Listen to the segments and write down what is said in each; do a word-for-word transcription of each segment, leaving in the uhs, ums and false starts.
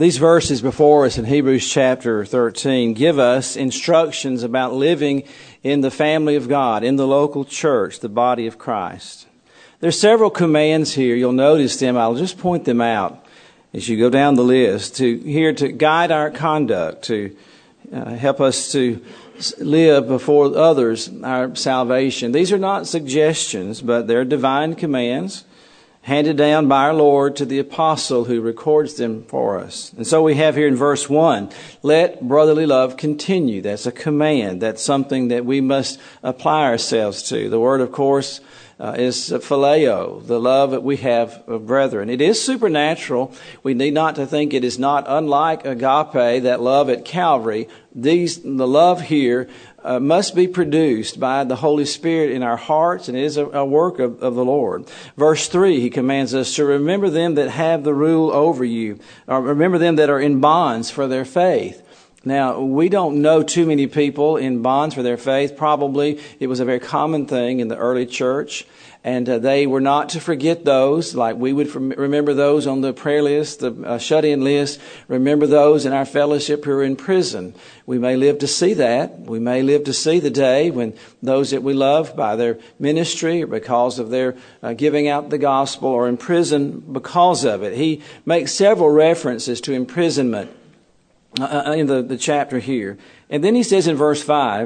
These verses before us in Hebrews chapter thirteen give us instructions about living in the family of God, in the local church, the body of Christ. There's several commands here. You'll notice them. I'll just point them out as you go down the list, to here to guide our conduct, to uh, help us to live before others our salvation. These are not suggestions, but they're divine commands handed down by our Lord to the apostle who records them for us. And so we have here in verse one, let brotherly love continue. That's a command. That's something that we must apply ourselves to. The word, of course, uh, is phileo, the love that we have of brethren. It is supernatural. We need not to think it is not unlike agape, that love at Calvary. These, the love here Uh, must be produced by the Holy Spirit in our hearts, and it is a, a work of, of the Lord. Verse three, he commands us to remember them that have the rule over you, or remember them that are in bonds for their faith. Now, we don't know too many people in bonds for their faith. Probably it was a very common thing in the early church. And uh, they were not to forget those, like we would remember those on the prayer list, the uh, shut-in list. Remember those in our fellowship who are in prison. We may live to see that. We may live to see the day when those that we love by their ministry or because of their uh, giving out the gospel are in prison because of it. He makes several references to imprisonment uh, in the, the chapter here. And then he says in verse five,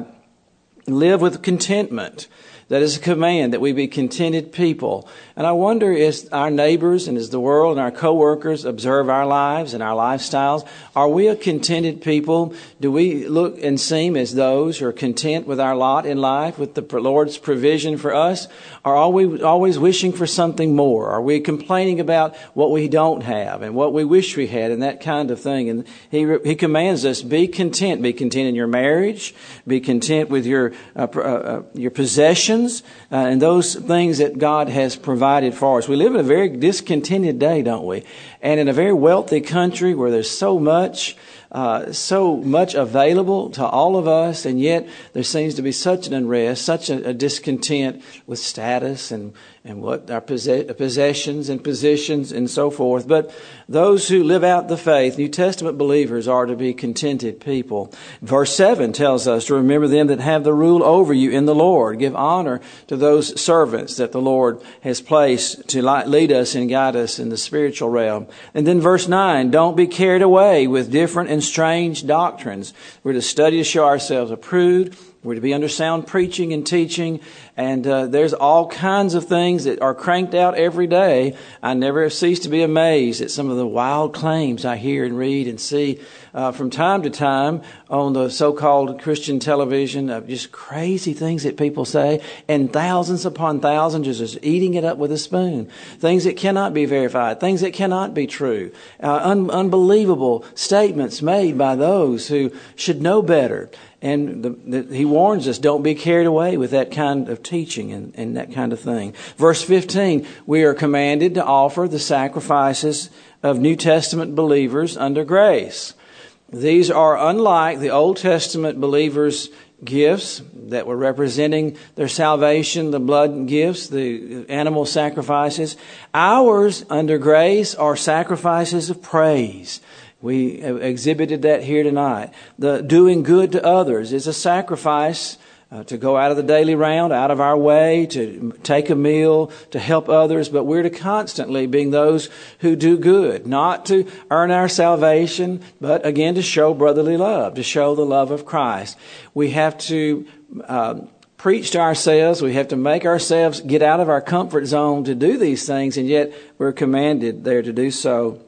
live with contentment. That is a command that we be contented people. And I wonder, as our neighbors and as the world and our co-workers observe our lives and our lifestyles, are we a contented people? Do we look and seem as those who are content with our lot in life, with the Lord's provision for us? Or are we always wishing for something more? Are we complaining about what we don't have and what we wish we had and that kind of thing? And he he commands us, be content. Be content in your marriage. Be content with your uh, uh, your possessions. Uh, and those things that God has provided for us. We live in a very discontented day, don't we? And in a very wealthy country where there's so much, uh, so much available to all of us, and yet there seems to be such an unrest, such a, a discontent with status and and what our possessions and positions and so forth. But those who live out the faith, New Testament believers, are to be contented people. Verse seven tells us to remember them that have the rule over you in the Lord. Give honor to those servants that the Lord has placed to lead us and guide us in the spiritual realm. And then verse nine, don't be carried away with different and strange doctrines. We're to study to show ourselves approved. We're to be under sound preaching and teaching, and uh, there's all kinds of things that are cranked out every day. I never cease to be amazed at some of the wild claims I hear and read and see uh, from time to time on the so-called Christian television of just crazy things that people say, and thousands upon thousands just eating it up with a spoon. Things that cannot be verified, things that cannot be true, uh, un- unbelievable statements made by those who should know better. And the, the, he warns us, don't be carried away with that kind of teaching and, and that kind of thing. Verse fifteen, we are commanded to offer the sacrifices of New Testament believers under grace. These are unlike the Old Testament believers' gifts that were representing their salvation, the blood gifts, the animal sacrifices. Ours under grace are sacrifices of praise. We exhibited that here tonight. The doing good to others is a sacrifice uh, to go out of the daily round, out of our way, to take a meal, to help others. But we're to constantly being those who do good, not to earn our salvation, but again to show brotherly love, to show the love of Christ. We have to uh, preach to ourselves. We have to make ourselves get out of our comfort zone to do these things, and yet we're commanded there to do so.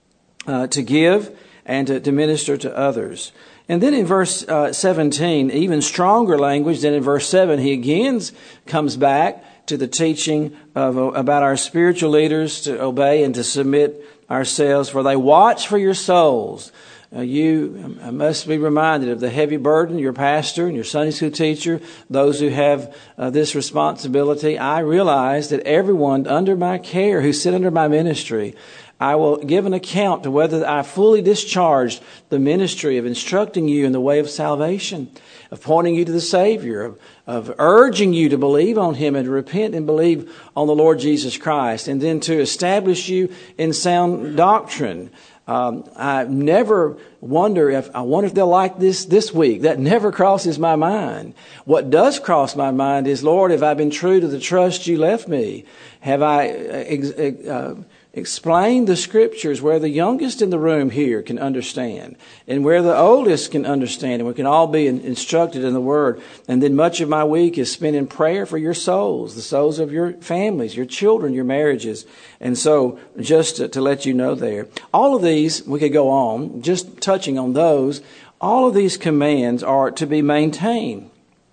Uh, to give and to, to minister to others. And then in verse uh, seventeen, even stronger language than in verse seven, he again comes back to the teaching of uh, about our spiritual leaders to obey and to submit ourselves, for they watch for your souls. Uh, you uh, must be reminded of the heavy burden, your pastor and your Sunday school teacher, those who have uh, this responsibility. I realize that everyone under my care who sit under my ministry, I will give an account to whether I fully discharged the ministry of instructing you in the way of salvation, of pointing you to the Savior, of, of urging you to believe on Him and to repent and believe on the Lord Jesus Christ, and then to establish you in sound doctrine. Um, I never wonder if, I wonder if they'll like this this week. That never crosses my mind. What does cross my mind is, Lord, have I been true to the trust you left me? Have I ex- uh, explained the scriptures where the youngest in the room here can understand and where the oldest can understand, and we can all be in, instructed in the Word? And then much of my week is spent in prayer for your souls, the souls of your families, your children, your marriages. And so just to, to let you know there, all of these, we could go on, just touching on those, all of these commands are to be maintained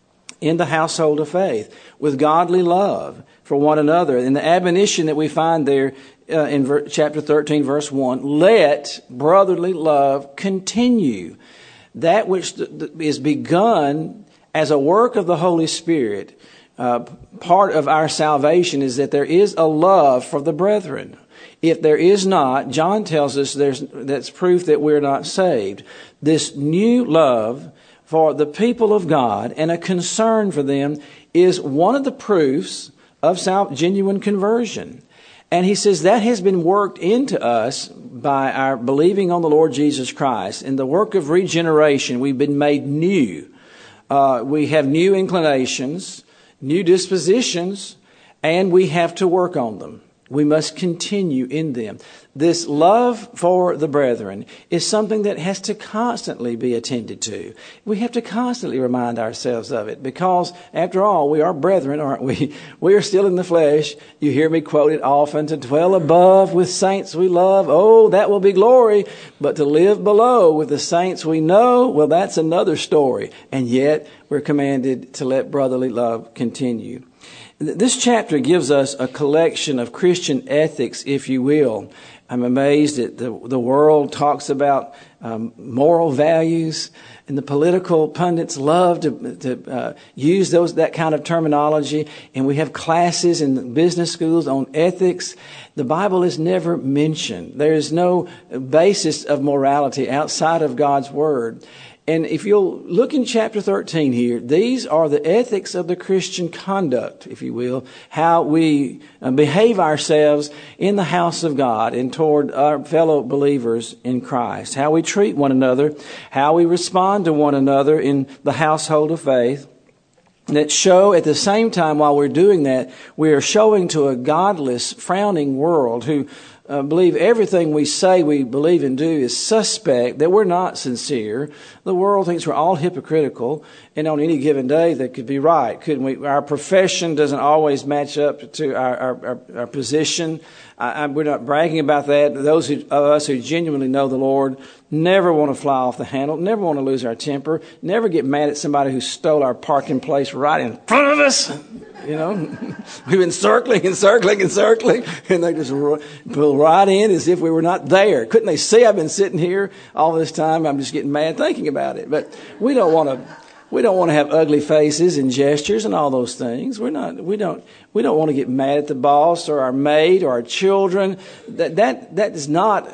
in the household of faith with godly love for one another. And the admonition that we find there uh, in ver- chapter thirteen, verse one, let brotherly love continue. That which th- th- is begun as a work of the Holy Spirit, uh, part of our salvation is that there is a love for the brethren. If there is not, John tells us there's that's proof that we're not saved. This new love for the people of God and a concern for them is one of the proofs of genuine conversion. And he says that has been worked into us by our believing on the Lord Jesus Christ. In the work of regeneration, we've been made new. Uh, we have new inclinations, new dispositions, and we have to work on them. We must continue in them. This love for the brethren is something that has to constantly be attended to. We have to constantly remind ourselves of it because, after all, we are brethren, aren't we? We are still in the flesh. You hear me quote it often, to dwell above with saints we love. Oh, that will be glory. But to live below with the saints we know, well, that's another story. And yet, we're commanded to let brotherly love continue. This chapter gives us a collection of Christian ethics, if you will. I'm amazed that the, the world talks about um, moral values, and the political pundits love to, to uh, use those that kind of terminology. And we have classes in business schools on ethics. The Bible is never mentioned. There is no basis of morality outside of God's Word. And if you'll look in chapter thirteen here, these are the ethics of the Christian conduct, if you will, how we behave ourselves in the house of God and toward our fellow believers in Christ, how we treat one another, how we respond to one another in the household of faith, that show at the same time while we're doing that, we are showing to a godless, frowning world who Uh, believe everything we say we believe and do is suspect, that we're not sincere. The world thinks we're all hypocritical, and on any given day that could be right, couldn't we? Our profession doesn't always match up to our, our, our, our position. I, I, we're not bragging about that. Those who, of us who genuinely know the Lord never want to fly off the handle, never want to lose our temper, never get mad at somebody who stole our parking place right in front of us. You know, we've been circling and circling and circling, and they just pull right in as if we were not there. Couldn't they see I've been sitting here all this time? I'm just getting mad thinking about it. But we don't want to. We don't want to have ugly faces and gestures and all those things. We're not. We don't. We don't want to get mad at the boss or our maid or our children. That that that is not.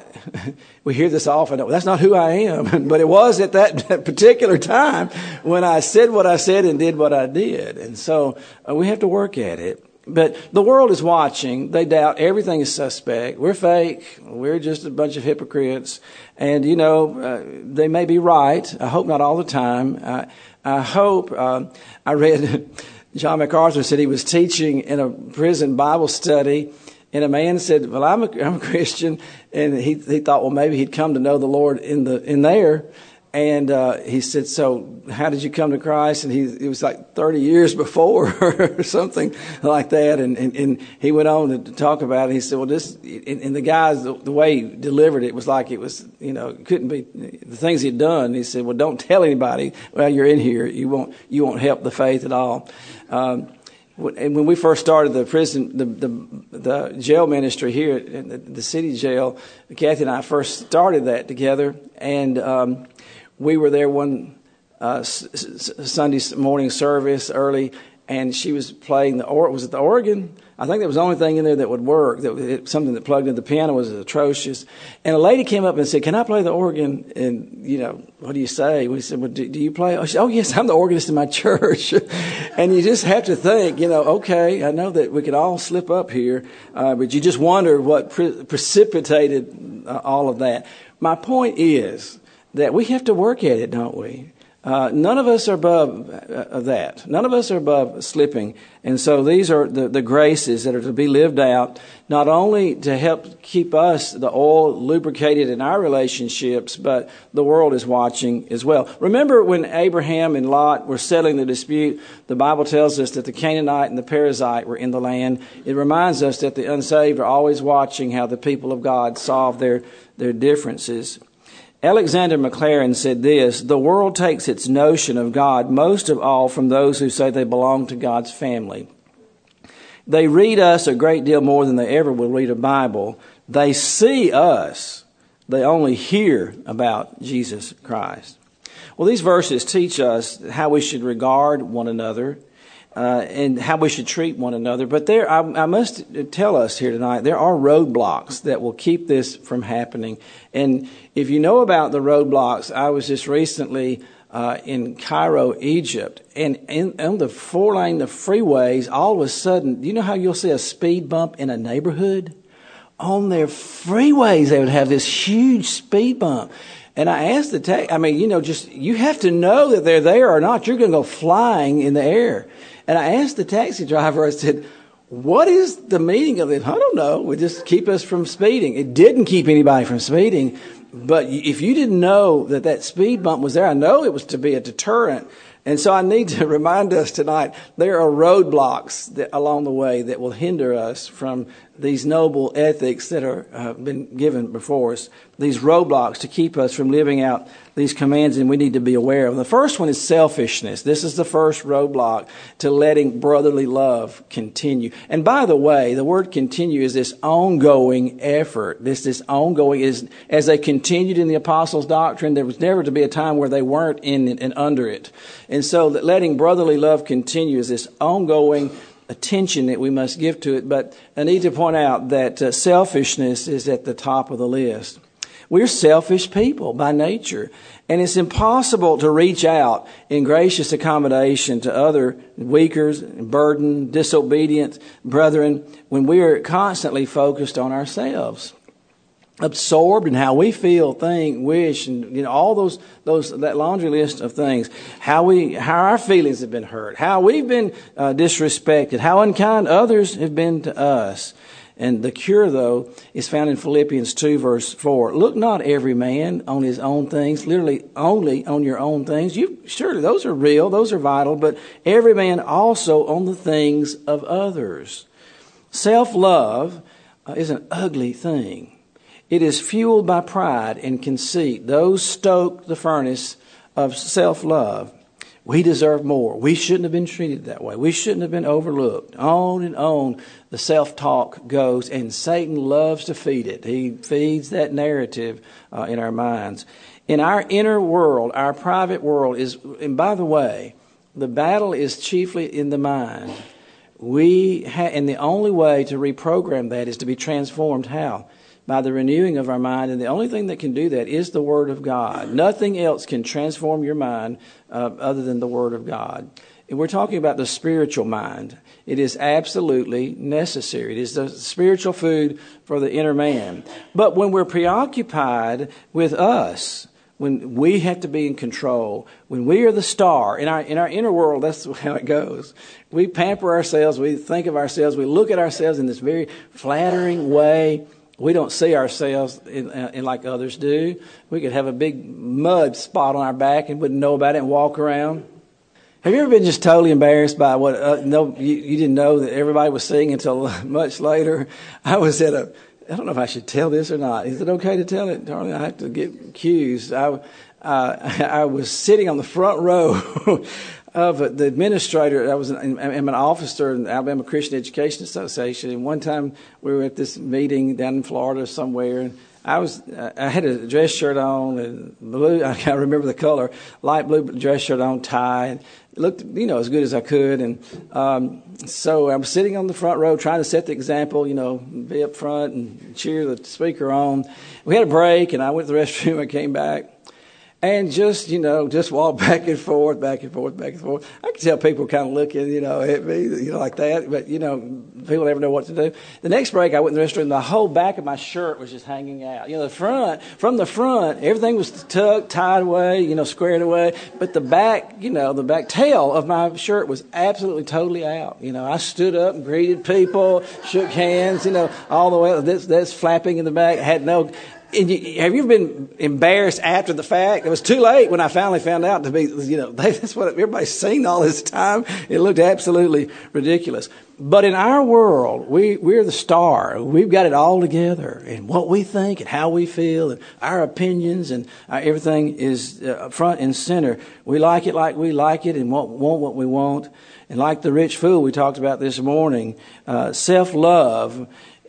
We hear this often. That's not who I am. But it was at that, that particular time when I said what I said and did what I did. And so uh, we have to work at it. But the world is watching. They doubt everything is suspect. We're fake. We're just a bunch of hypocrites. And, you know, uh, they may be right. I hope not all the time. I, I hope, uh, I read, John MacArthur said he was teaching in a prison Bible study, and a man said, well, I'm a, I'm a Christian. And he, he thought, well, maybe he'd come to know the Lord in the, in there. And uh, he said, so how did you come to Christ? And he, it was like thirty years before or something like that. And, and, and he went on to talk about it. He said, well, this, and, and the guy, the, the way he delivered it was like it was, you know, it couldn't be the things he'd done. He said, well, don't tell anybody. Well, you're in here. You won't, you won't help the faith at all. Um, And when we first started the prison, the the, the jail ministry here in the, the city jail, Kathy and I first started that together, and um, we were there one uh, s- s- Sunday morning service early, and she was playing the or was it the organ? I think that was the only thing in there that would work. That it, something that plugged in. The piano was atrocious. And a lady came up and said, "Can I play the organ?" And you know, what do you say? We said, "Well, do, do you play?" Oh, she said, "Oh, yes, I'm the organist in my church." And you just have to think, you know, okay, I know that we could all slip up here, uh, but you just wonder what pre- precipitated uh, all of that. My point is that we have to work at it, don't we? Uh, none of us are above uh, that. None of us are above slipping. And so these are the, the graces that are to be lived out, not only to help keep us, the oil, lubricated in our relationships, but the world is watching as well. Remember when Abraham and Lot were settling the dispute, the Bible tells us that the Canaanite and the Perizzite were in the land. It reminds us that the unsaved are always watching how the people of God solve their, their differences. Alexander Maclaren said this: "The world takes its notion of God most of all from those who say they belong to God's family. They read us a great deal more than they ever will read a Bible. They see us. They only hear about Jesus Christ." Well, these verses teach us how we should regard one another uh, and how we should treat one another. But there, I, I must tell us here tonight, there are roadblocks that will keep this from happening. And if you know about the roadblocks, I was just recently uh, in Cairo, Egypt, and in, on the four lane, the freeways, all of a sudden, you know how you'll see a speed bump in a neighborhood? On their freeways, they would have this huge speed bump. And I asked the tech, I mean, you know, just, you have to know that they're there or not. You're going to go flying in the air. And I asked the taxi driver, I said, "What is the meaning of it?" "I don't know. We just keep us from speeding." It didn't keep anybody from speeding. But if you didn't know that that speed bump was there, I know it was to be a deterrent. And so I need to remind us tonight, there are roadblocks that, along the way, that will hinder us from these noble ethics that are uh, been given before us. These roadblocks to keep us from living out these commands, and we need to be aware of them. The first one is selfishness. This is the first roadblock to letting brotherly love continue. And by the way, the word continue is this ongoing effort. This this ongoing is, as they continued in the apostles' doctrine, there was never to be a time where they weren't in it and under it. And so that letting brotherly love continue is this ongoing attention that we must give to it. But I need to point out that uh, selfishness is at the top of the list. We're selfish people by nature, and it's impossible to reach out in gracious accommodation to other weaker, burdened, disobedient brethren when we are constantly focused on ourselves, absorbed in how we feel, think, wish, and you know all those those that laundry list of things. How we how our feelings have been hurt, how we've been uh, disrespected, how unkind others have been to us. And the cure, though, is found in Philippians two, verse four. "Look not every man on his own things," literally only on your own things. You surely those are real, those are vital, but every man also on the things of others. Self-love uh, is an ugly thing. It is fueled by pride and conceit. Those stoke the furnace of self-love. We deserve more. We shouldn't have been treated that way. We shouldn't have been overlooked. On and on the self-talk goes, and Satan loves to feed it. He feeds that narrative uh, in our minds. In our inner world, our private world is, and by the way, the battle is chiefly in the mind. We ha- and the only way to reprogram that is to be transformed. How? By the renewing of our mind, and the only thing that can do that is the Word of God. Nothing else can transform your mind uh, other than the Word of God. And we're talking about the spiritual mind. It is absolutely necessary. It is the spiritual food for the inner man. But when we're preoccupied with us, when we have to be in control, when we are the star in our in our inner world, that's how it goes. We pamper ourselves. We think of ourselves. We look at ourselves in this very flattering way. We don't see ourselves in, in like others do. We could have a big mud spot on our back and wouldn't know about it and walk around. Have you ever been just totally embarrassed by what uh, no you, you didn't know that everybody was seeing until much later? I was at a, I don't know if I should tell this or not. Is it okay to tell it, darling? I have to get accused. I, uh, I was sitting on the front row of the administrator. I was an, I'm an officer in the Alabama Christian Education Association, and one time we were at this meeting down in Florida somewhere, and I was I had a dress shirt on and blue. I can't remember the color. Light blue dress shirt on, tie. And it looked, you know, as good as I could. And um, so I was sitting on the front row trying to set the example. You know, be up front and cheer the speaker on. We had a break, and I went to the restroom. I came back. And just, you know, just walk back and forth, back and forth, back and forth. I could tell people kind of looking, you know, at me, you know, like that. But, you know, people never know what to do. The next break, I went in the restroom. The whole back of my shirt was just hanging out. You know, the front, from the front, everything was tucked, tied away, you know, squared away. But the back, you know, the back tail of my shirt was absolutely, totally out. You know, I stood up and greeted people, shook hands, you know, all the way. That's, that's flapping in the back. I had no... And you, have you ever been embarrassed after the fact? It was too late when I finally found out to be, you know, that's what everybody's seen all this time. It looked absolutely ridiculous. But in our world, we, we're the star. We've got it all together. And what we think and how we feel and our opinions and our, everything is uh, front and center. We like it like we like it and want, want what we want. And like the rich fool we talked about this morning, uh, self-love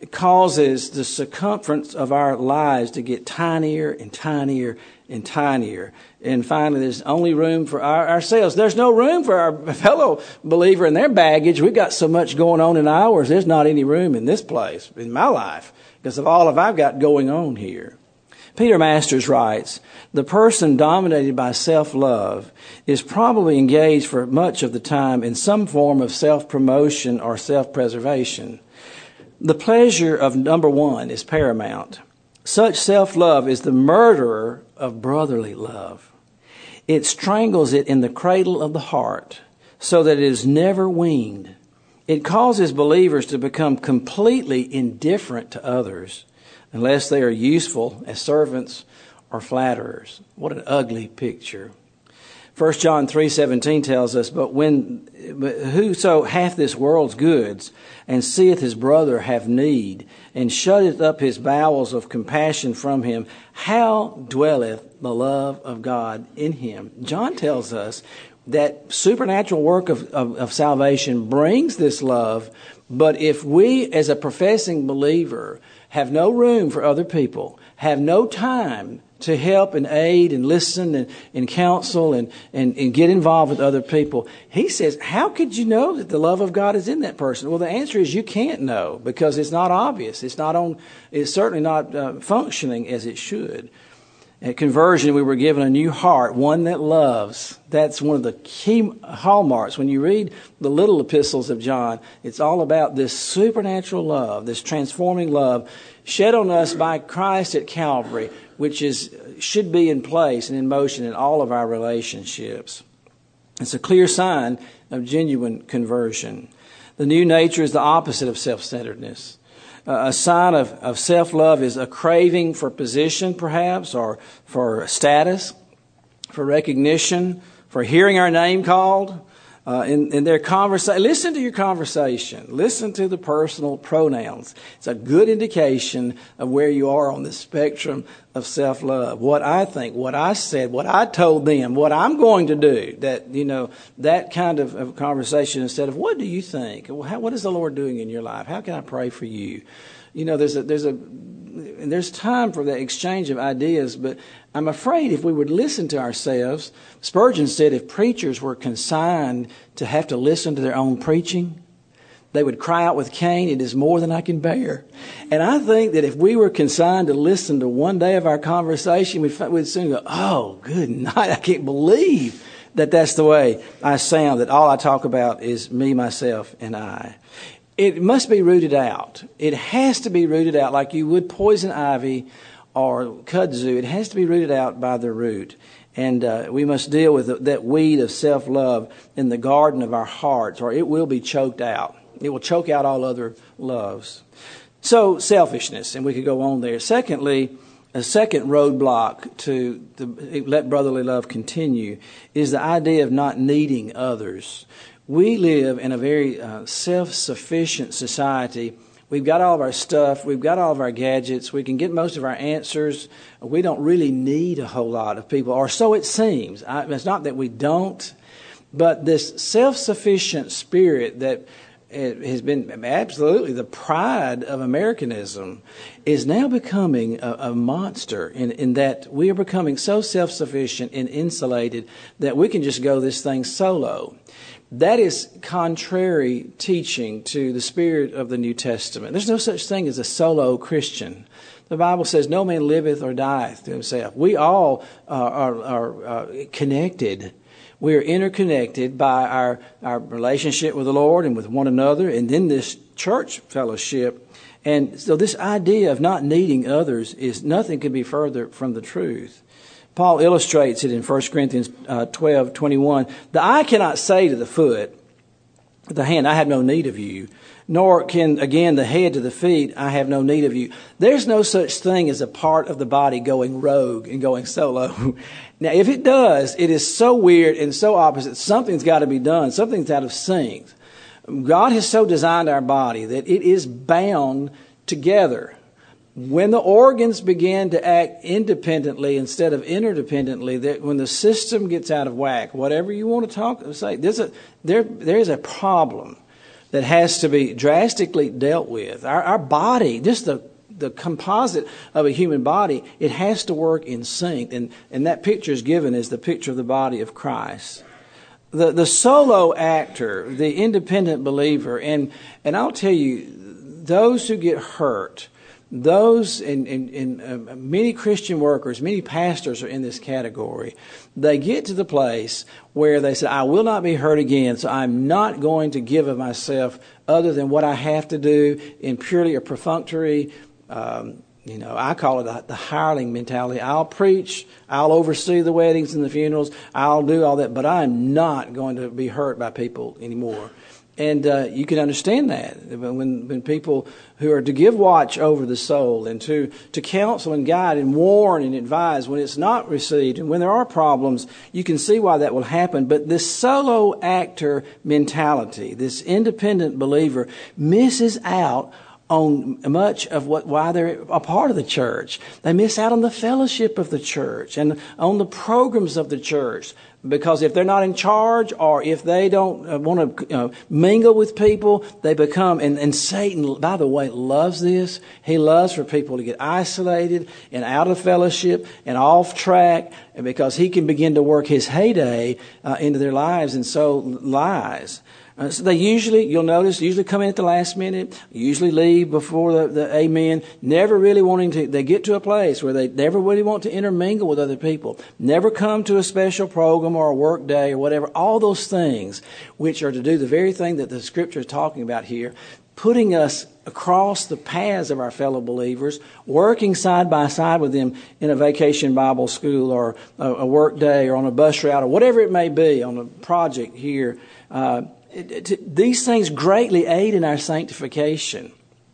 causes the circumference of our lives to get tinier and tinier and tinier. And finally, there's only room for our, ourselves. There's no room for our fellow believer and their baggage. We've got so much going on in ours. There's not any room in this place, in my life, because of all of I've got going on here. Peter Masters writes, the person dominated by self-love is probably engaged for much of the time in some form of self-promotion or self-preservation. The pleasure of number one is paramount. Such self-love is the murderer of brotherly love. It strangles it in the cradle of the heart so that it is never weaned. It causes believers to become completely indifferent to others unless they are useful as servants or flatterers. What an ugly picture. First John three seventeen tells us, but when but whoso hath this world's goods, and seeth his brother have need, and shutteth up his bowels of compassion from him, how dwelleth the love of God in him? John tells us that supernatural work of, of, of salvation brings this love, but if we as a professing believer have no room for other people, have no time to help and aid and listen and, and counsel and, and, and get involved with other people. He says, how could you know that the love of God is in that person? Well, the answer is you can't know because it's not obvious. It's not on, it's certainly not uh, functioning as it should. At conversion, we were given a new heart, one that loves. That's one of the key hallmarks. When you read the little epistles of John, it's all about this supernatural love, this transforming love shed on us by Christ at Calvary, which is should be in place and in motion in all of our relationships. It's a clear sign of genuine conversion. The new nature is the opposite of self-centeredness. Uh, a sign of, of self-love is a craving for position, perhaps, or for status, for recognition, for hearing our name called. Uh, in, in their conversation, listen to your conversation. Listen to the personal pronouns. It's a good indication of where you are on the spectrum of self-love. What I think, what I said, what I told them, what I'm going to do. That, you know, that kind of, of conversation instead of what do you think? How, what is the Lord doing in your life? How can I pray for you? You know, there's a, there's a, and there's time for that exchange of ideas, but I'm afraid if we would listen to ourselves, Spurgeon said if preachers were consigned to have to listen to their own preaching, they would cry out with Cain, it is more than I can bear. And I think that if we were consigned to listen to one day of our conversation, we'd, we'd soon go, oh, good night, I can't believe that that's the way I sound, that all I talk about is me, myself, and I. It must be rooted out. It has to be rooted out like you would poison ivy or kudzu. It has to be rooted out by the root. And uh, we must deal with that weed of self-love in the garden of our hearts, or it will be choked out. It will choke out all other loves. So, selfishness, and we could go on there. Secondly, a second roadblock to the, let brotherly love continue is the idea of not needing others. We live in a very uh, self-sufficient society. We've got all of our stuff. We've got all of our gadgets. We can get most of our answers. We don't really need a whole lot of people, or so it seems. I, it's not that we don't, but this self-sufficient spirit that it has been absolutely the pride of Americanism, is now becoming a, a monster in, in that we are becoming so self-sufficient and insulated that we can just go this thing solo. That is contrary teaching to the spirit of the New Testament. There's no such thing as a solo Christian. The Bible says, no man liveth or dieth to himself. We all uh, are, are uh, connected. We are interconnected by our, our relationship with the Lord and with one another, and then this church fellowship. And so this idea of not needing others is nothing could be further from the truth. Paul illustrates it in First Corinthians uh, twelve twenty-one. The eye cannot say to the foot, the hand, I have no need of you. Nor can, again, the head to the feet, I have no need of you. There's no such thing as a part of the body going rogue and going solo. Now, if it does, it is so weird and so opposite. Something's got to be done. Something's out of sync. God has so designed our body that it is bound together. When the organs begin to act independently instead of interdependently, that when the system gets out of whack, whatever you want to talk say, there's a there there is a problem that has to be drastically dealt with. Our, our body, just the the composite of a human body, it has to work in sync, and and that picture is given as the picture of the body of Christ. The the solo actor, the independent believer, and and I'll tell you, those who get hurt. Those in, in, in uh, many Christian workers, many pastors are in this category. They get to the place where they say, I will not be hurt again, so I'm not going to give of myself other than what I have to do in purely a perfunctory, um, you know, I call it a, the hireling mentality. I'll preach, I'll oversee the weddings and the funerals, I'll do all that, but I'm not going to be hurt by people anymore. And uh, you can understand that when when people who are to give watch over the soul and to, to counsel and guide and warn and advise when it's not received and when there are problems, you can see why that will happen. But this solo actor mentality, this independent believer, misses out on much of what why they're a part of the church. They miss out on the fellowship of the church and on the programs of the church. Because if they're not in charge or if they don't uh, want to uh, mingle with people, they become, and, and Satan, by the way, loves this. He loves for people to get isolated and out of fellowship and off track, and because he can begin to work his heyday uh, into their lives and sow lies. Uh, so they usually, you'll notice, usually come in at the last minute, usually leave before the, the amen, never really wanting to, they get to a place where they never really want to intermingle with other people, never come to a special program or a work day or whatever, all those things which are to do the very thing that the Scripture is talking about here, putting us across the paths of our fellow believers, working side by side with them in a vacation Bible school or a, a work day or on a bus route or whatever it may be, on a project here. Uh, It, it, these things greatly aid in our sanctification.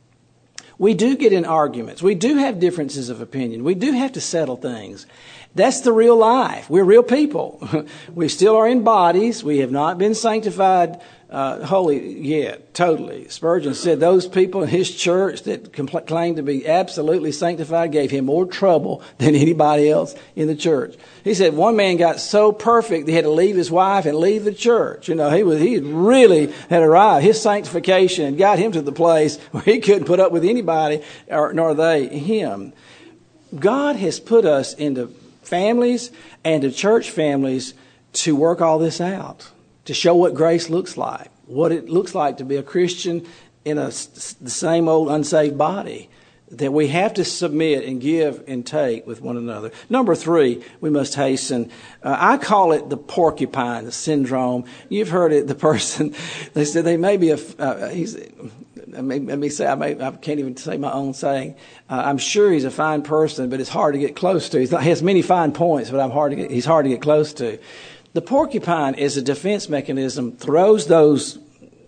We do get in arguments. We do have differences of opinion. We do have to settle things. That's the real life. We're real people. We still are in bodies. We have not been sanctified uh, holy yet, totally. Spurgeon said those people in his church that compl- claimed to be absolutely sanctified gave him more trouble than anybody else in the church. He said one man got so perfect he had to leave his wife and leave the church. You know, he was he really had arrived. His sanctification got him to the place where he couldn't put up with anybody, or nor they him. God has put us into families and to church families to work all this out, to show what grace looks like, what it looks like to be a Christian in a, the same old unsaved body, that we have to submit and give and take with one another. Number three, we must hasten. Uh, I call it the porcupine syndrome. You've heard it, the person, they said they may be a, uh, he's, let me, let me say, I, may, I can't even say my own saying. Uh, I'm sure he's a fine person, but it's hard to get close to. He's not, he has many fine points, but I'm hard to get, he's hard to get close to. The porcupine is a defense mechanism, throws those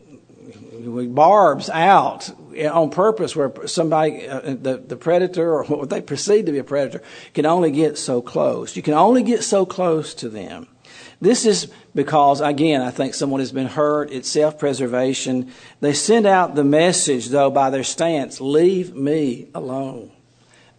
barbs out on purpose where somebody, uh, the, the predator or what they perceive to be a predator, can only get so close. You can only get so close to them. This is because, again, I think someone has been hurt. It's self-preservation. They send out the message, though, by their stance, leave me alone.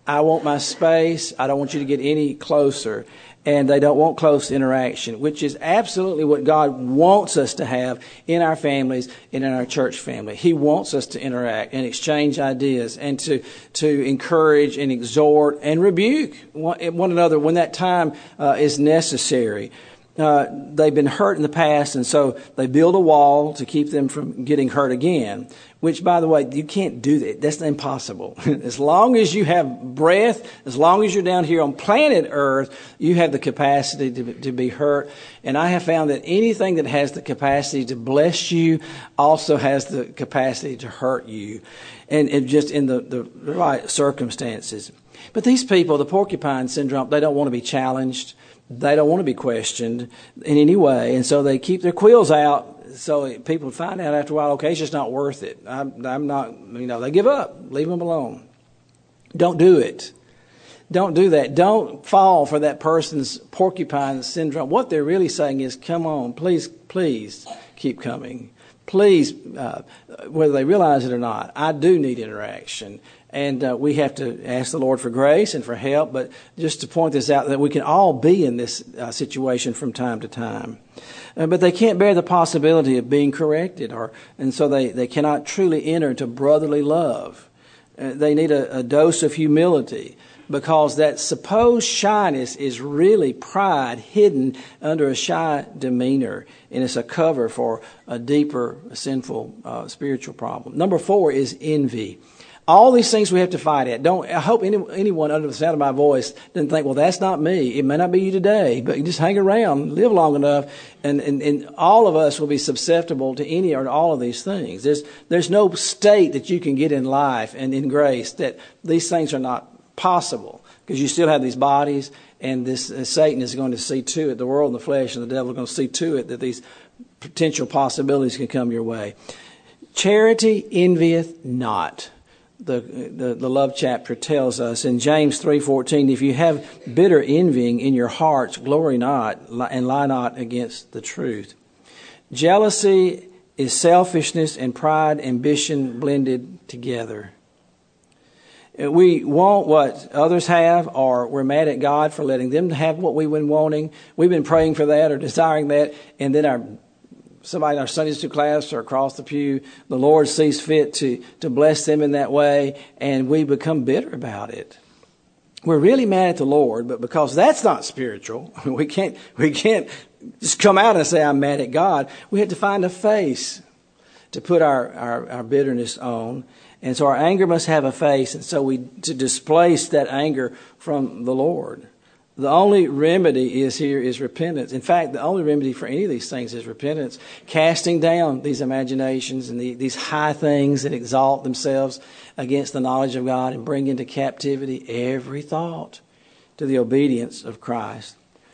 I want my space. I don't want you to get any closer. And they don't want close interaction, which is absolutely what God wants us to have in our families and in our church family. He wants us to interact and exchange ideas and to, to encourage and exhort and rebuke one another when that time uh, is necessary. Uh, they've been hurt in the past, and so they build a wall to keep them from getting hurt again, which, by the way, you can't do that. That's impossible. As long as you have breath, as long as you're down here on planet Earth, you have the capacity to, to be hurt. And I have found that anything that has the capacity to bless you also has the capacity to hurt you, and, and just in the, the right circumstances. But these people, the porcupine syndrome, they don't want to be challenged. They don't want to be questioned in any way, and so they keep their quills out. So people find out after a while, okay, it's just not worth it. I'm, I'm not, you know, they give up. Leave them alone. Don't do it. Don't do that. Don't fall for that person's porcupine syndrome. What they're really saying is, come on, please, please keep coming. Please, uh, whether they realize it or not, I do need interaction. And uh, we have to ask the Lord for grace and for help. But just to point this out, that we can all be in this uh, situation from time to time. Uh, but they can't bear the possibility of being corrected, or and so they, they cannot truly enter into brotherly love. Uh, they need a, a dose of humility, because that supposed shyness is really pride hidden under a shy demeanor, and it's a cover for a deeper sinful uh, spiritual problem. Number four is envy. All these things we have to fight at. Don't. I hope any, anyone under the sound of my voice doesn't think, well, that's not me. It may not be you today, but you just hang around, live long enough, and, and, and all of us will be susceptible to any or all of these things. There's there's no state that you can get in life and in grace that these things are not possible, because you still have these bodies, and this uh, Satan is going to see to it, the world and the flesh and the devil are going to see to it that these potential possibilities can come your way. Charity envieth not. The, the the love chapter tells us in James three fourteen, if you have bitter envying in your hearts, glory not and lie not against the truth. Jealousy is selfishness and pride, ambition blended together. We want what others have, or we're mad at God for letting them have what we've been wanting. We've been praying for that or desiring that, and then our somebody in our Sunday school class or across the pew, the Lord sees fit to, to bless them in that way, and we become bitter about it. We're really mad at the Lord, but because that's not spiritual, we can't we can't just come out and say, I'm mad at God. We have to find a face to put our, our, our bitterness on. And so our anger must have a face, and so we to displace that anger from the Lord. The only remedy is here is repentance. In fact, the only remedy for any of these things is repentance. Casting down these imaginations and the, these high things that exalt themselves against the knowledge of God, and bring into captivity every thought to the obedience of Christ.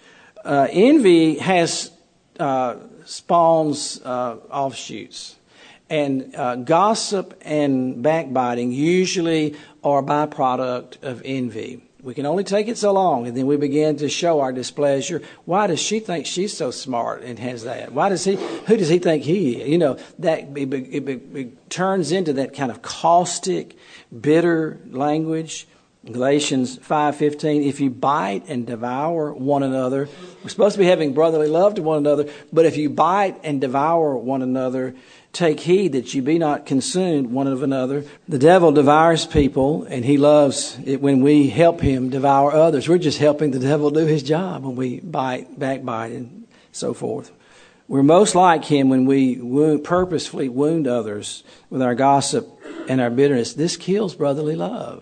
Uh, envy has uh, spawns uh, offshoots. And uh, gossip and backbiting usually are a byproduct of envy. We can only take it so long, and then we begin to show our displeasure. Why does she think she's so smart and has that? Why does he? Who does he think he is? You know, that it, it, it, it turns into that kind of caustic, bitter language. Galatians five fifteen. If you bite and devour one another, we're supposed to be having brotherly love to one another. But if you bite and devour one another, take heed that you be not consumed one of another. The devil devours people, and he loves it when we help him devour others. We're just helping the devil do his job when we bite, backbite, and so forth. We're most like him when we wound, purposefully wound others with our gossip and our bitterness. This kills brotherly love.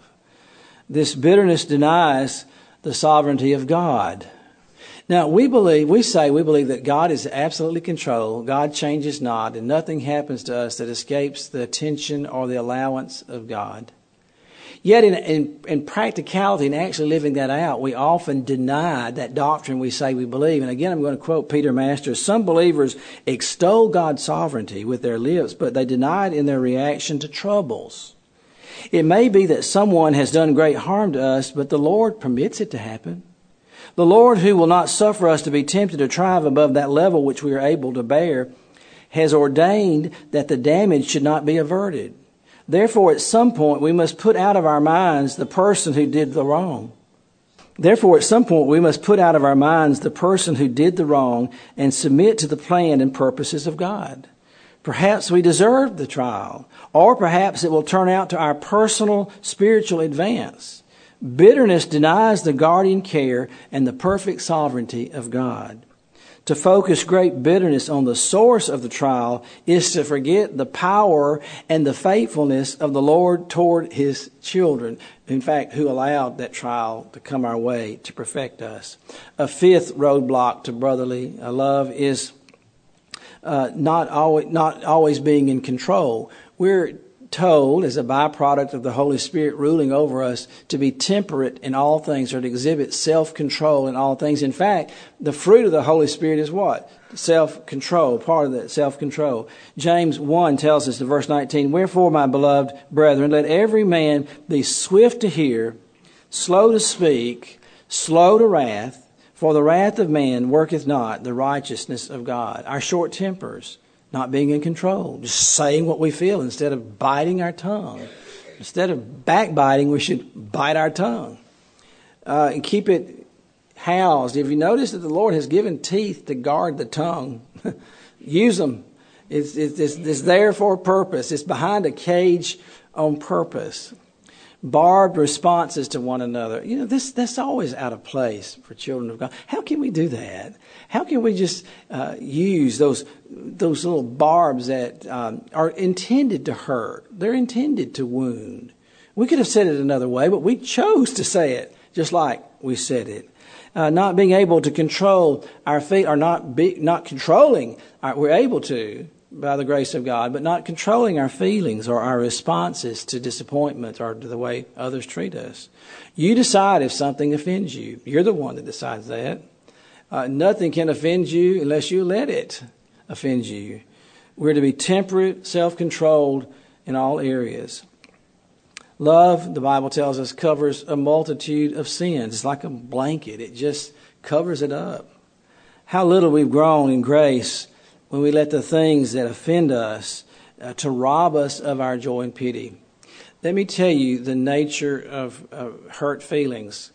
This bitterness denies the sovereignty of God. Now, we believe, we say we believe that God is absolutely controlled, God changes not, and nothing happens to us that escapes the attention or the allowance of God. Yet in, in, in practicality and actually living that out, we often deny that doctrine we say we believe. And again, I'm going to quote Peter Masters. Some believers extol God's sovereignty with their lips, but they deny it in their reaction to troubles. It may be that someone has done great harm to us, but the Lord permits it to happen. The Lord, who will not suffer us to be tempted to strive above that level which we are able to bear, has ordained that the damage should not be averted. Therefore, at some point, we must put out of our minds the person who did the wrong. Therefore, at some point, we must put out of our minds the person who did the wrong and submit to the plan and purposes of God. Perhaps we deserve the trial, or perhaps it will turn out to our personal spiritual advance. Bitterness denies the guardian care and the perfect sovereignty of God. To focus great bitterness on the source of the trial is to forget the power and the faithfulness of the Lord toward His children. In fact, who allowed that trial to come our way to perfect us. A fifth roadblock to brotherly love is uh, not always, not always being in control. We're told, as a byproduct of the Holy Spirit ruling over us, to be temperate in all things, or to exhibit self-control in all things. In fact, the fruit of the Holy Spirit is what? Self-control, part of that self-control. James one tells us in verse nineteen, "Wherefore, my beloved brethren, let every man be swift to hear, slow to speak, slow to wrath, for the wrath of man worketh not the righteousness of God." Our short tempers, not being in control, just saying what we feel instead of biting our tongue. Instead of backbiting, we should bite our tongue uh, and keep it housed. If you notice that the Lord has given teeth to guard the tongue, use them. It's, it's, it's, it's there for a purpose. It's behind a cage on purpose. Barbed responses to one another. You know, this that's always out of place for children of God. How can we do that? How can we just uh, use those those little barbs that um, are intended to hurt? They're intended to wound. We could have said it another way, but we chose to say it just like we said it. Uh, not being able to control our feet, or not be, not controlling, our, we're able to, by the grace of God, but not controlling our feelings or our responses to disappointment or to the way others treat us. You decide if something offends you. You're the one that decides that. Uh, nothing can offend you unless you let it offend you. We're to be temperate, self-controlled in all areas. Love, the Bible tells us, covers a multitude of sins. It's like a blanket. It just covers it up. How little we've grown in grace when we let the things that offend us uh, to rob us of our joy and pity. Let me tell you the nature of uh, hurt feelings.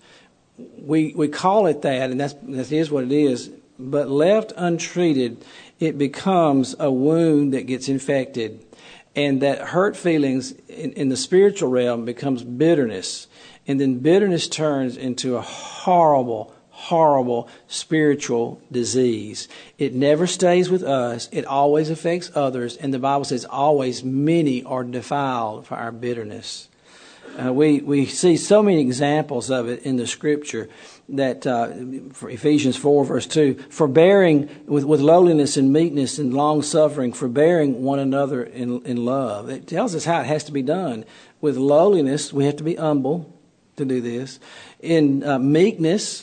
We we call it that, and that's, that is what it is, but left untreated, it becomes a wound that gets infected. And that hurt feelings in, in the spiritual realm becomes bitterness. And then bitterness turns into a horrible, horrible spiritual disease. It never stays with us. It always affects others. And the Bible says always many are defiled for our bitterness. Uh, we, we see so many examples of it in the Scripture that uh, for Ephesians four verse two, forbearing with, with lowliness and meekness and long-suffering, forbearing one another in, in love. It tells us how it has to be done. With lowliness, we have to be humble to do this. In uh, meekness,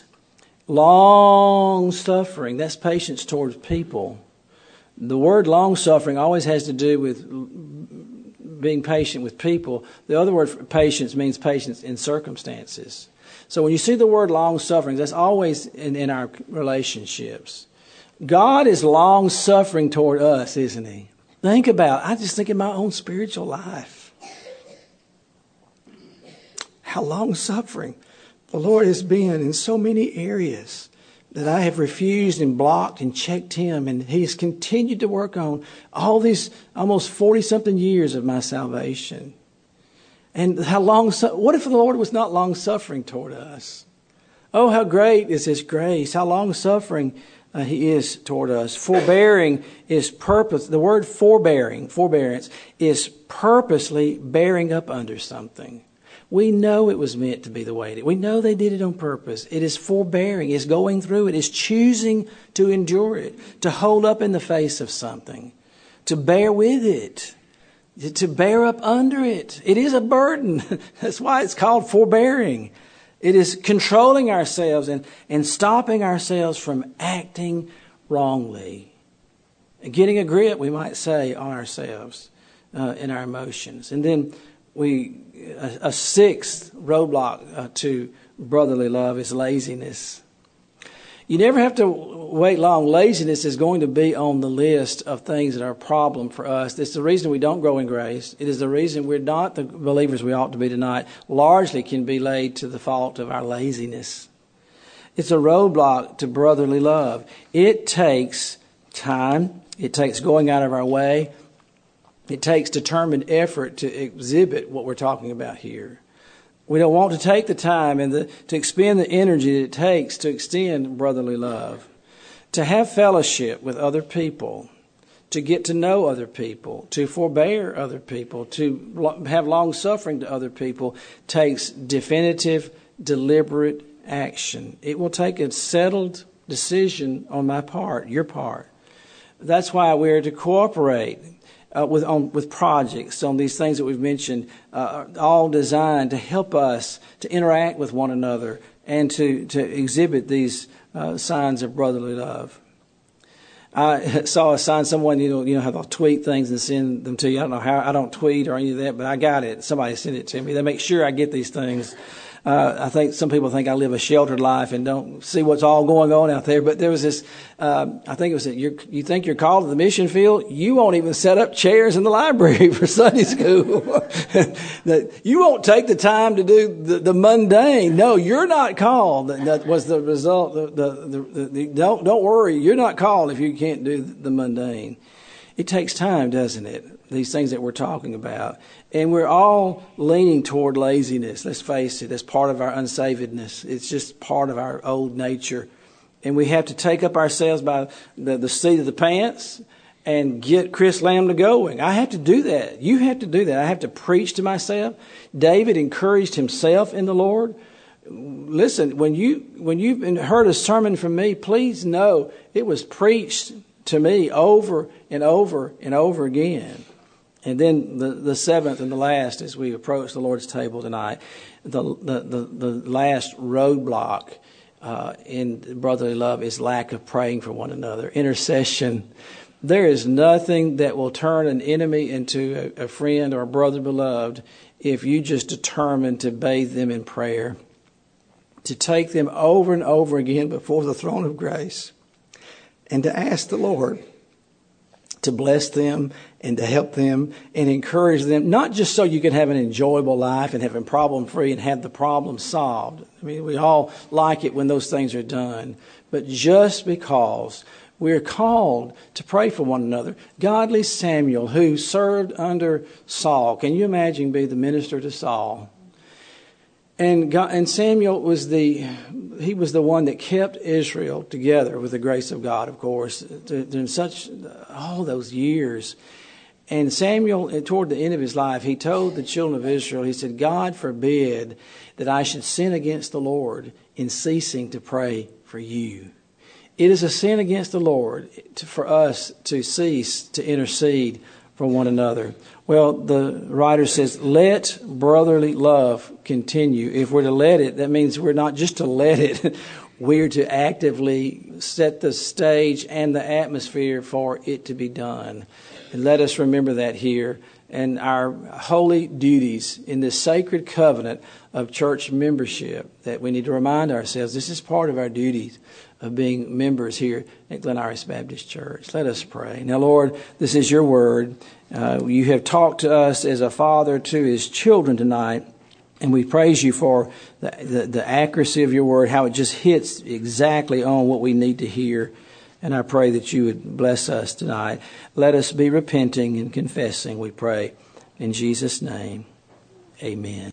long-suffering, that's patience towards people. The word long-suffering always has to do with being patient with people. The other word for patience means patience in circumstances. So when you see the word long-suffering, that's always in, in our relationships. God is long-suffering toward us, isn't He? Think about it. I just think in my own spiritual life. How long-suffering the Lord has been in so many areas that I have refused and blocked and checked Him. And He has continued to work on all these almost forty-something years of my salvation. And how long, what if the Lord was not long-suffering toward us? Oh, how great is His grace. How long-suffering uh, He is toward us. Forbearing is purpose. The word forbearing, forbearance, is purposely bearing up under something. We know it was meant to be the way it is. We know they did it on purpose. It is forbearing. It's going through it. It's choosing to endure it, to hold up in the face of something, to bear with it, to bear up under it. It is a burden. That's why it's called forbearing. It is controlling ourselves and, and stopping ourselves from acting wrongly. Getting a grip, we might say, on ourselves uh, and our emotions. And then we a, a sixth roadblock uh, to brotherly love is laziness. You never have to wait long. Laziness is going to be on the list of things that are a problem for us. It's the reason we don't grow in grace. It is the reason we're not the believers we ought to be tonight. Largely can be laid to the fault of our laziness. It's a roadblock to brotherly love. It takes time. It takes going out of our way. It takes determined effort to exhibit what we're talking about here. We don't want to take the time and the, to expend the energy that it takes to extend brotherly love, to have fellowship with other people, to get to know other people, to forbear other people, to have long suffering to other people, takes definitive, deliberate action. It will take a settled decision on my part, your part. That's why we're to cooperate Uh, with on, with projects on these things that we've mentioned, uh, all designed to help us to interact with one another and to, to exhibit these uh, signs of brotherly love. I saw a sign, someone, you know, you know how they'll tweet things and send them to you. I don't know how, I don't tweet or any of that, but I got it. Somebody sent it to me. They make sure I get these things. Uh, I think some people think I live a sheltered life and don't see what's all going on out there. But there was this, uh, I think it was that you're, you think you're called to the mission field. You won't even set up chairs in the library for Sunday school. That you won't take the time to do the, the mundane. No, you're not called. That was the result. The, the, the, the, don't, don't worry. You're not called if you can't do the mundane. It takes time, doesn't it? These things that we're talking about. And we're all leaning toward laziness. Let's face it. That's part of our unsavedness. It's just part of our old nature. And we have to take up ourselves by the, the seat of the pants and get Chris Lambda going. I have to do that. You have to do that. I have to preach to myself. David encouraged himself in the Lord. Listen, when you, when you've heard a sermon from me, please know it was preached to me over and over and over again. And then the, the seventh and the last, as we approach the Lord's table tonight, the the, the, the last roadblock uh, in brotherly love is lack of praying for one another. Intercession. There is nothing that will turn an enemy into a, a friend or a brother beloved if you just determine to bathe them in prayer, to take them over and over again before the throne of grace, and to ask the Lord to bless them and to help them and encourage them, not just so you can have an enjoyable life and have them problem-free and have the problem solved. I mean, we all like it when those things are done. But just because we're called to pray for one another. Godly Samuel, who served under Saul. Can you imagine being the minister to Saul? And God, and Samuel was the he was the one that kept Israel together with the grace of God, of course, during such all those years. And Samuel, toward the end of his life, he told the children of Israel, he said, God forbid that I should sin against the Lord in ceasing to pray for you. It is a sin against the Lord to, for us to cease to intercede for one another. Well, the writer says, let brotherly love continue. If we're to let it, that means we're not just to let it. We're to actively set the stage and the atmosphere for it to be done. And let us remember that here. And our holy duties in this sacred covenant of church membership, that we need to remind ourselves this is part of our duties of being members here at Glen Iris Baptist Church. Let us pray. Now, Lord, this is your word. Uh, you have talked to us as a father to his children tonight, and we praise you for the, the, the accuracy of your word, how it just hits exactly on what we need to hear. And I pray that you would bless us tonight. Let us be repenting and confessing, we pray. In Jesus' name, amen.